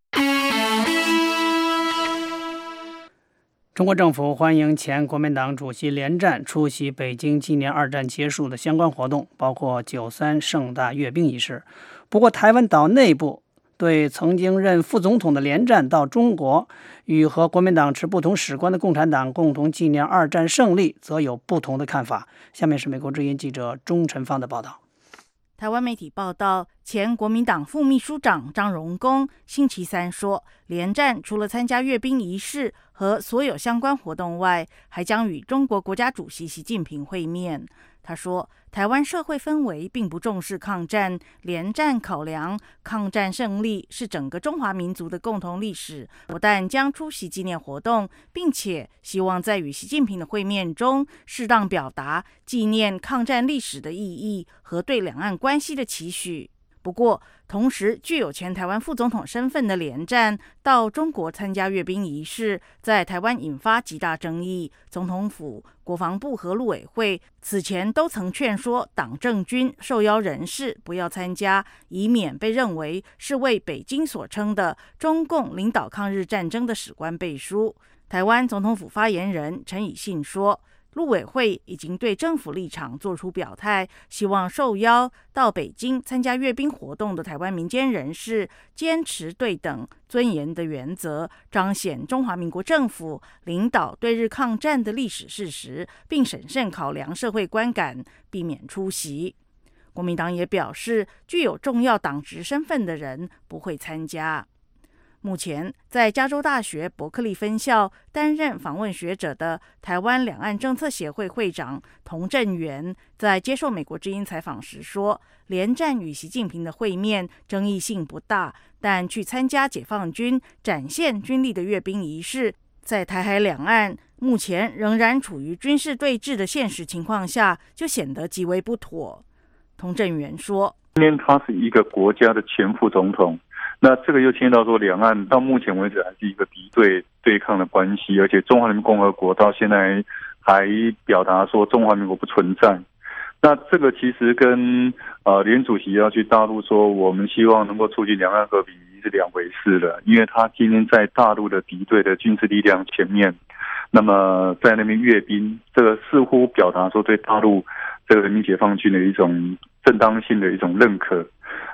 [SPEAKER 3] 中国政府欢迎前国民党主席连战出席北京纪念二战结束的相关活动，包括93盛大阅兵仪式。不过，台湾岛内部对曾经任副总统的连战到中国与和国民党持不同史观的共产党共同纪念二战胜利，则有不同的看法。下面是美国之音记者钟晨芳的报道。
[SPEAKER 5] 台湾媒体报道，前国民党副秘书长张荣恭星期三说，连战除了参加阅兵仪式和所有相关活动外，还将与中国国家主席习近平会面。他说，台湾社会氛围并不重视抗战，连战考量抗战胜利是整个中华民族的共同历史，不但将出席纪念活动，并且希望在与习近平的会面中适当表达纪念抗战历史的意义和对两岸关系的期许。不过，同时具有前台湾副总统身份的连战到中国参加阅兵仪式，在台湾引发极大争议。总统府、国防部和陆委会此前都曾劝说党政军受邀人士不要参加，以免被认为是为北京所称的中共领导抗日战争的史观背书。台湾总统府发言人陈以信说，陆委会已经对政府立场做出表态，希望受邀到北京参加阅兵活动的台湾民间人士坚持对等尊严的原则，彰显中华民国政府领导对日抗战的历史事实，并审慎考量社会观感，避免出席。国民党也表示，具有重要党职身份的人不会参加。目前，在加州大学伯克利分校担任访问学者的台湾两岸政策协会会长童振源，在接受美国之音采访时说，连战与习近平的会面争议性不大，但去参加解放军展现军力的阅兵仪式，在台海两岸目前仍然处于军事对峙的现实情况下，就显得极为不妥。童振源说，
[SPEAKER 22] 今天他是一个国家的前副总统，那这个又牵到说，两岸到目前为止还是一个敌对抗的关系，而且中华人民共和国到现在还表达说中华民国不存在。那这个其实跟连主席要去大陆说我们希望能够促进两岸和平是两回事了，因为他今天在大陆的敌对的军事力量前面，那么在那边阅兵，这个似乎表达说对大陆这个人民解放军的一种正当性的一种认可。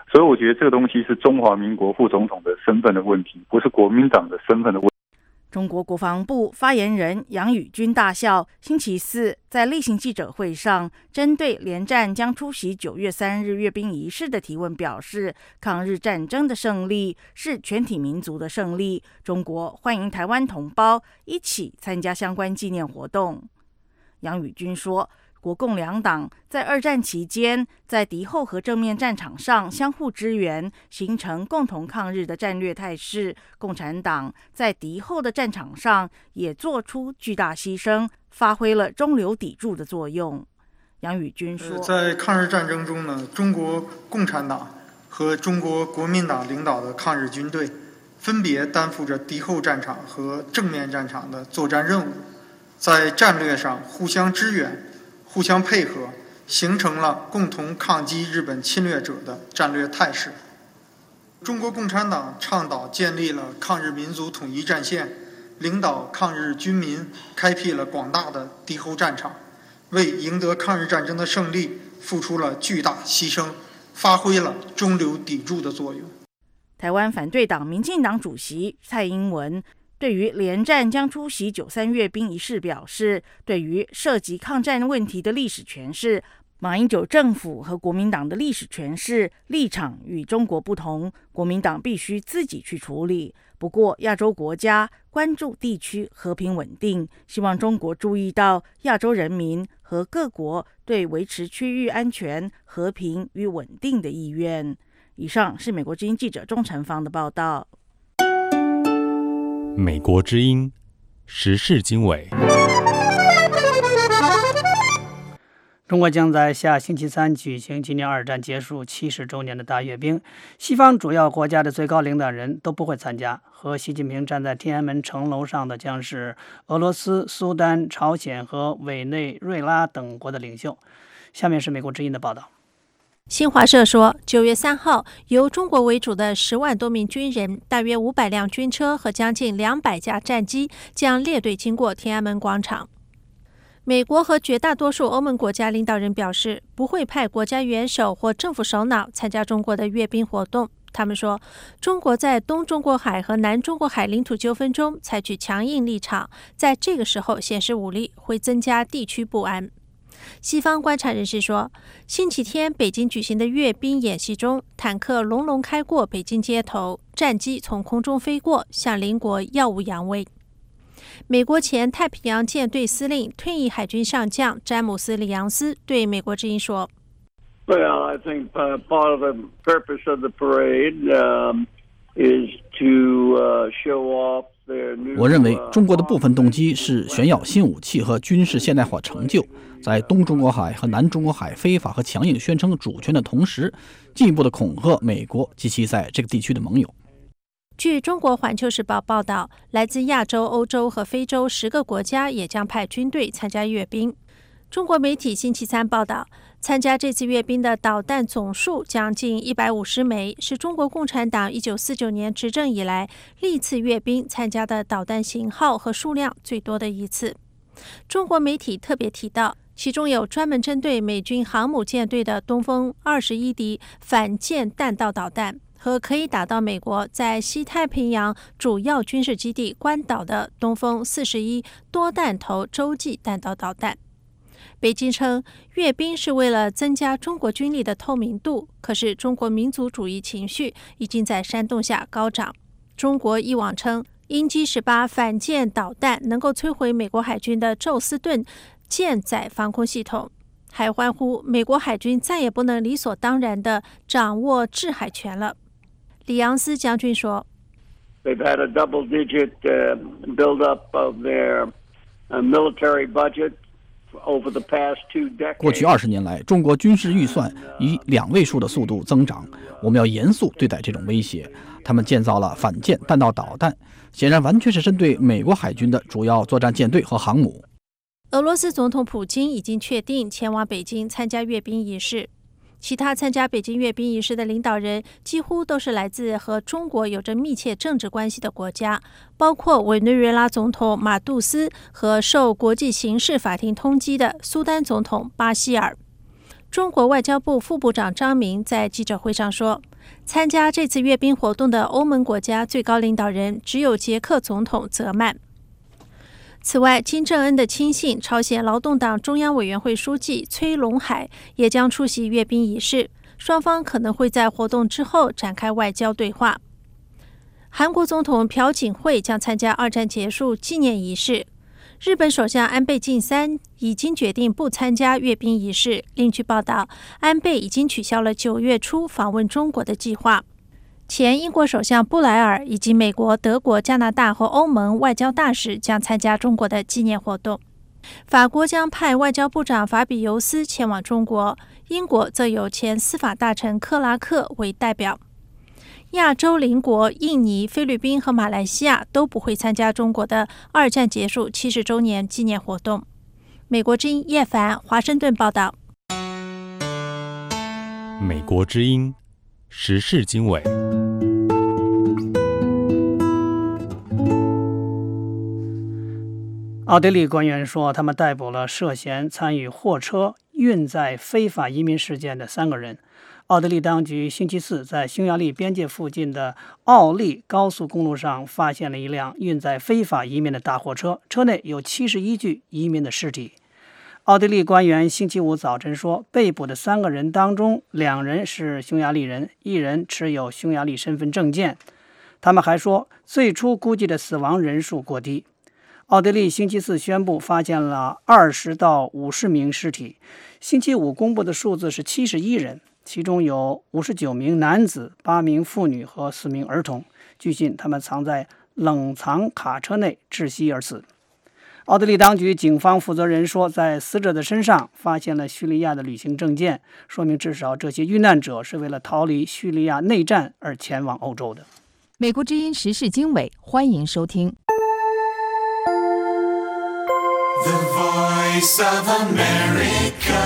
[SPEAKER 22] 所以我觉得这个东西是中华民国副总统的身份的问题，不是国民党的身份的问题。
[SPEAKER 5] 中国国防部发言人杨宇军大校星期四在例行记者会上，针对连战将出席9月3日阅兵仪式的提问表示，抗日战争的胜利是全体民族的胜利，中国欢迎台湾同胞一起参加相关纪念活动。杨宇军说，国共两党在二战期间在敌后和正面战场上相互支援，形成共同抗日的战略态势。共产党在敌后的战场上也做出巨大牺牲，发挥了中流砥柱的作用。杨宇军说，
[SPEAKER 11] 在抗日战争中呢，中国共产党和中国国民党领导的抗日军队分别担负着敌后战场和正面战场的作战任务，在战略上互相支援、互相配合，形成了共同抗击日本侵略者的战略态势。中国共产党倡导建立了抗日民族统一战线，领导抗日军民开辟了广大的敌后战场，为赢得抗日战争的胜利付出了巨大牺牲，发挥了中流砥柱的作用。
[SPEAKER 5] 台湾反对党民进党主席蔡英文对于连战将出席93阅兵仪式表示，对于涉及抗战问题的历史诠释，马英九政府和国民党的历史诠释立场与中国不同，国民党必须自己去处理。不过亚洲国家关注地区和平稳定，希望中国注意到亚洲人民和各国对维持区域安全、和平与稳定的意愿。以上是美国之音记者钟成芳的报道。
[SPEAKER 2] 美国之音时事经纬。
[SPEAKER 3] 中国将在下星期三举行纪念二战结束70周年的大阅兵，西方主要国家的最高领导人都不会参加。和习近平站在天安门城楼上的将是俄罗斯、苏丹、朝鲜和委内瑞拉等国的领袖。下面是美国之音的报道。
[SPEAKER 4] 新华社说，9月3号，由中国为主的10万多名军人、大约500辆军车和将近200架战机将列队经过天安门广场。美国和绝大多数欧盟国家领导人表示，不会派国家元首或政府首脑参加中国的阅兵活动。他们说，中国在东中国海和南中国海领土纠纷中采取强硬立场，在这个时候显示武力会增加地区不安。西方观察人士说，星期天北京举行的阅兵演习中，坦克隆隆开过北京街头，战机从空中飞过，向邻国耀武扬威。美国前太平洋舰队司令、退役海军上将詹姆斯·里昂斯对美国之音说
[SPEAKER 23] ：“Well, I think part of the purpose of the parade is to show off their new。”
[SPEAKER 24] 我认为中国的部分动机是炫耀新武器和军事现代化成就，在东中国海和南中国海非法和强硬宣称主权的同时，进一步的恐吓美国及其在这个地区的盟友。
[SPEAKER 4] 据中国环球时报报道，来自亚洲、欧洲和非洲10个国家也将派军队参加阅兵。中国媒体星期三报道，参加这次阅兵的导弹总数将近150枚，是中国共产党1949年执政以来历次阅兵参加的导弹型号和数量最多的一次。中国媒体特别提到，其中有专门针对美军航母舰队的东风21D反舰弹道导弹，和可以打到美国在西太平洋主要军事基地关岛的东风41多弹头洲际弹道导弹。北京称阅兵是为了增加中国军力的透明度，可是中国民族主义情绪已经在煽动下高涨。中国以往称鹰击18反舰导弹能够摧毁美国海军的宙斯盾舰载防空系统，还欢呼美国海军再也不能理所当然地掌握制海权了。里昂斯将军说
[SPEAKER 23] They've had a double-digit build-up of their military budget over the past 2 decades.
[SPEAKER 24] 过去20年来，中国军事预算以2位数的速度增长。我们要严肃对待这种威胁。他们建造了反舰弹道导弹，显然完全是针对美国海军的主要作战舰队和航母。
[SPEAKER 4] 俄罗斯总统普京已经确定前往北京参加阅兵仪式。其他参加北京阅兵仪式的领导人几乎都是来自和中国有着密切政治关系的国家，包括委内瑞拉总统马杜斯和受国际刑事法庭通缉的苏丹总统巴希尔。中国外交部副部长张明在记者会上说， 参加这次阅兵活动的欧盟国家最高领导人只有捷克总统泽曼。此外，金正恩的亲信朝鲜劳动党中央委员会书记崔龙海也将出席阅兵仪式，双方可能会在活动之后展开外交对话。韩国总统朴槿惠将参加二战结束纪念仪式。日本首相安倍晋三已经决定不参加阅兵仪式。另据报道，安倍已经取消了9月初访问中国的计划。前英国首相布莱尔以及美国、德国、加拿大和欧盟外交大使将参加中国的纪念活动。法国将派外交部长法比尤斯前往中国，英国则有前司法大臣克拉克为代表。亚洲邻国印尼、菲律宾和马来西亚都不会参加中国的二战结束70周年纪念活动。美国之音叶凡华盛顿报道。
[SPEAKER 2] 美国之音时事经纬。
[SPEAKER 3] 奥地利官员说，他们逮捕了涉嫌参与货车运载非法移民事件的3个人。奥地利当局星期四在匈牙利边界附近的奥利高速公路上发现了一辆运载非法移民的大货车，车内有71具移民的尸体。奥地利官员星期五早晨说，被捕的3个人当中，2人是匈牙利人，1人持有匈牙利身份证件。他们还说，最初估计的死亡人数过低。奥地利星期四宣布发现了20到50名尸体，星期五公布的数字是71人，其中有59名男子、8名妇女和4名儿童。据信，他们藏在冷藏卡车内窒息而死。奥地利当局警方负责人说，在死者的身上发现了叙利亚的旅行证件，说明至少这些遇难者是为了逃离叙利亚内战而前往欧洲的。
[SPEAKER 7] 美国之音时事经纬，欢迎收听。
[SPEAKER 8] The Voice of America。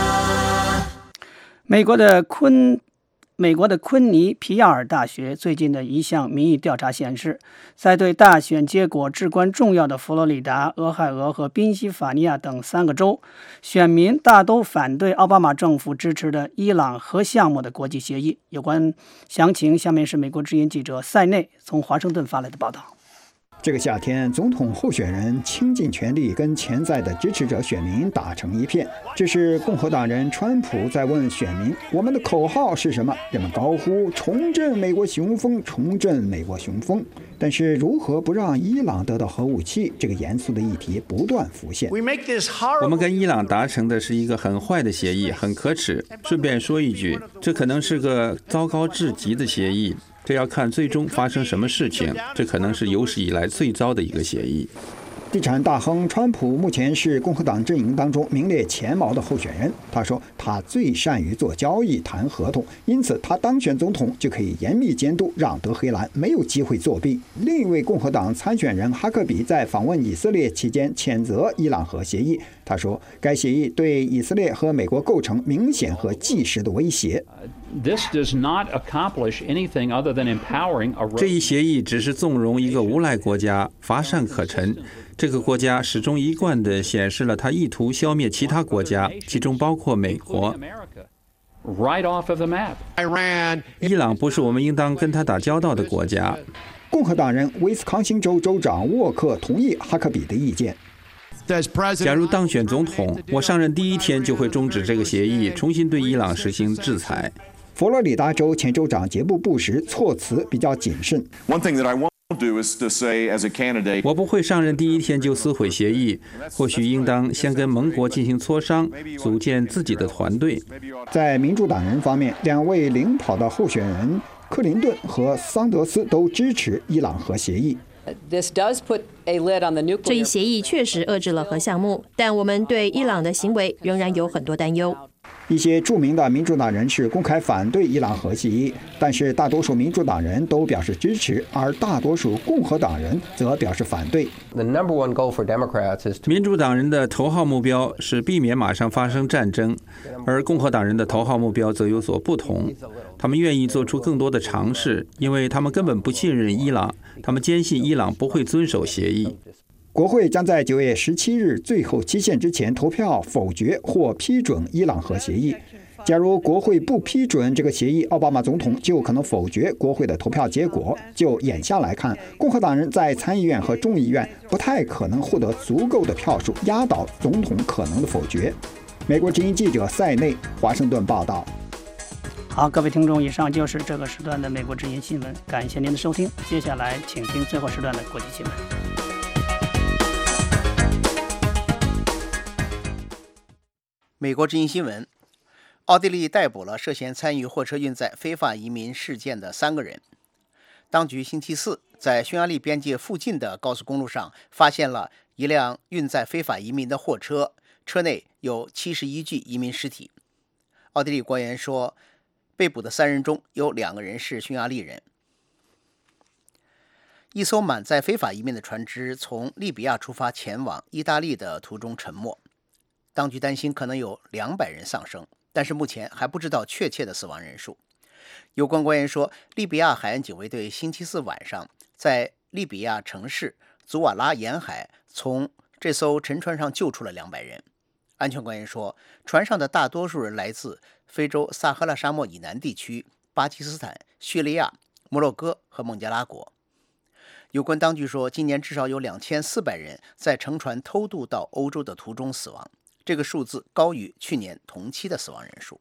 [SPEAKER 3] 美国的昆尼皮亚尔大学最近的一项民意调查显示，在对大选结果至关重要的佛罗里达、俄亥俄和宾夕法尼亚等3个州，选民大都反对奥巴马政府支持的伊朗核项目的国际协议。有关详情，下面是美国之音记者塞内从华盛顿发来的报道。
[SPEAKER 9] 这个夏天，总统候选人倾尽全力跟潜在的支持者选民打成一片。这是共和党人川普在问选民：“我们的口号是什么？”人们高呼：“重振美国雄风，重振美国雄风。”但是，如何不让伊朗得到核武器，这个严肃的议题不断浮现。
[SPEAKER 10] 我们跟伊朗达成的是一个很坏的协议，很可耻。顺便说一句，这可能是个糟糕至极的协议。这要看最终发生什么事情，这可能是有史以来最糟的一个协议。
[SPEAKER 9] 地产大亨川普目前是共和党阵营当中名列前茅的候选人。他说，他最善于做交易、谈合同，因此他当选总统就可以严密监督，让德黑兰没有机会作弊。另一位共和党参选人哈克比在访问以色列期间谴责伊朗核协议。他说，该协议对以色列和美国构成明显和即时的威胁。
[SPEAKER 10] 这一协议只是纵容一个无赖国家，乏善可陈。这个国家始终一贯地显示了他意图消灭其他国家，其中包括美国。伊朗不是我们应当跟他打交道的国家。
[SPEAKER 9] 共和党人威斯康星州州长沃克同意哈克比的意见。
[SPEAKER 10] 假如当选总统，我上任第1天就会终止这个协议，重新对伊朗实行制裁。
[SPEAKER 9] 佛罗里达州前州长杰布·布什措辞比较谨慎。
[SPEAKER 10] 我不会上任第1天就撕毁协议，或许应当先跟盟国进行磋商，组建自己的团队。
[SPEAKER 9] 在民主党人方面，2位领跑的候选人克林顿和桑德斯都支持伊朗核协议。
[SPEAKER 25] 这一协议确实遏制了核项目，但我们对伊朗的行为仍然有很多担忧。
[SPEAKER 9] 一些著名的民主党人士公开反对伊朗核协议，但是大多数民主党人都表示支持，而大多数共和党人则表示反对。
[SPEAKER 10] 民主党人的头号目标是避免马上发生战争，而共和党人的头号目标则有所不同。他们愿意做出更多的尝试，因为他们根本不信任伊朗，他们坚信伊朗不会遵守协议。
[SPEAKER 9] 国会将在9月17日最后期限之前投票否决或批准伊朗核协议。 假如国会不批准这个协议，奥巴马总统就可能否决国会的投票结果。就眼下来看，共和党人在参议院和众议院不太可能获得足够的票数压倒总统可能的否决。美国之音记者塞内，华盛顿报道。
[SPEAKER 3] 好，各位听众，以上就是这个时段的美国之音新闻，感谢您的收听。接下来请听最后时段的国际新闻。
[SPEAKER 1] 美国之音新闻：奥地利逮捕了涉嫌参与货车运载非法移民事件的3个人。当局星期四在匈牙利边界附近的高速公路上发现了一辆运载非法移民的货车，车内有71具移民尸体。奥地利官员说，被捕的3人中有2个人是匈牙利人。一艘满载非法移民的船只从利比亚出发前往意大利的途中沉没，当局担心可能有200人丧生，但是目前还不知道确切的死亡人数。有关官员说，利比亚海岸警卫队星期四晚上在利比亚城市祖瓦拉沿海从这艘沉船上救出了200人。安全官员说，船上的大多数人来自非洲撒哈拉沙漠以南地区、巴基斯坦、叙利亚、摩洛哥和孟加拉国。有关当局说，今年至少有2400人在乘船偷渡到欧洲的途中死亡，这个数字高于去年同期的死亡人数。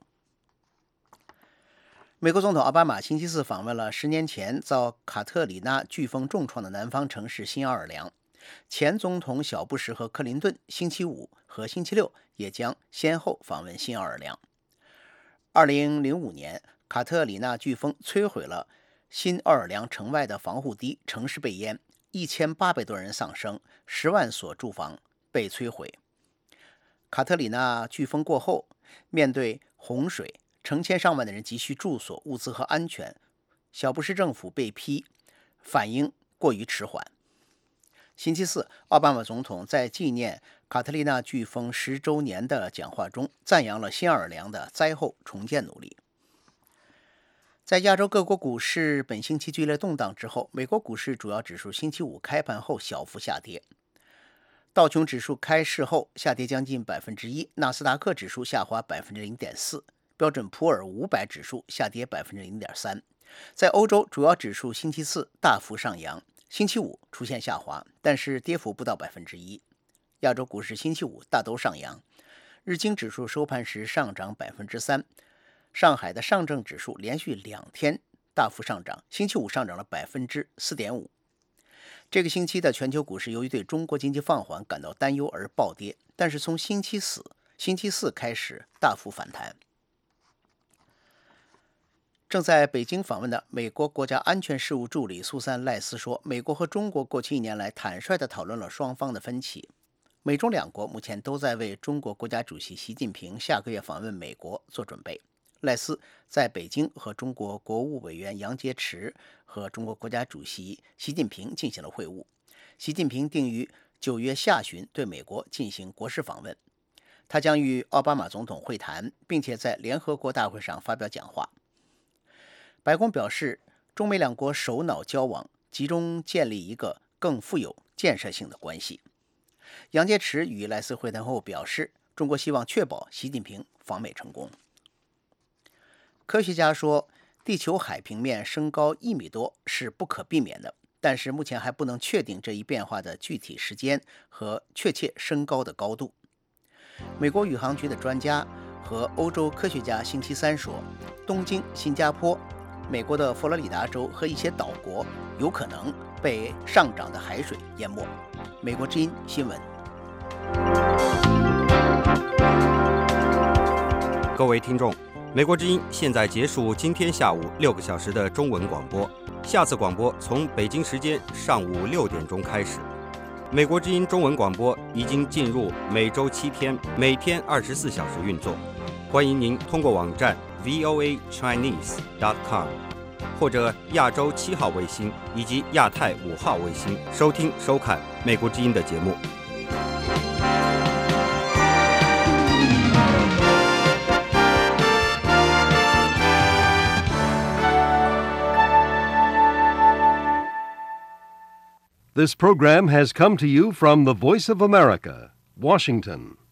[SPEAKER 1] 美国总统奥巴马星期四访问了10年前遭卡特里娜飓风重创的南方城市新奥尔良。前总统小布什和克林顿星期五和星期六也将先后访问新奥尔良。2005年，卡特里娜飓风摧毁了新奥尔良城外的防护堤，城市被淹，1800多人丧生，10万所住房被摧毁。卡特里娜飓风过后，面对洪水，成千上万的人急需住所、物资和安全，小布什政府被批反应过于迟缓。星期四，奥巴马总统在纪念卡特里娜飓风10周年的讲话中赞扬了新奥尔良的灾后重建努力。在亚洲各国股市本星期剧烈动荡之后，美国股市主要指数星期五开盘后小幅下跌。道琼指数开市后下跌将近 1%， 纳斯达克指数下滑 0.4%， 标准普尔500指数下跌 0.3%。 在欧洲，主要指数星期四大幅上扬，星期五出现下滑，但是跌幅不到 1%。 亚洲股市星期五大都上扬，日经指数收盘时上涨 3%， 上海的上证指数连续2天大幅上涨，星期五上涨了 4.5%。 这个星期的全球股市由于对中国经济放缓感到担忧而暴跌，但是从星期四开始大幅反弹。正在北京访问的美国国家安全事务助理苏珊·赖斯说，美国和中国过去1年来坦率地讨论了双方的分歧。美中2国目前都在为中国国家主席习近平下个月访问美国做准备。赖斯在北京和中国国务委员杨洁篪和中国国家主席习近平进行了会晤。习近平定于9月下旬对美国进行国事访问，他将与奥巴马总统会谈，并且在联合国大会上发表讲话。白宫表示，中美2国首脑交往，集中建立一个更富有建设性的关系。杨洁篪与赖斯会谈后表示，中国希望确保习近平访美成功。科学家说，地球海平面升高1米多是不可避免的，但是目前还不能确定这一变化的具体时间和确切升高的高度。美国宇航局的专家和欧洲科学家星期三说，东京、新加坡、美国的佛罗里达州和一些岛国有可能被上涨的海水淹没。美国之音新闻。
[SPEAKER 13] 各位听众，美国之音现在结束今天下午6个小时的中文广播，下次广播从北京时间上午6点钟开始。美国之音中文广播已经进入每周7天，每天24小时运作。欢迎您通过网站 voachinese.com 或者亚洲7号卫星以及亚太5号卫星收听收看美国之音的节目。
[SPEAKER 14] This program has come to you from the Voice of America, Washington.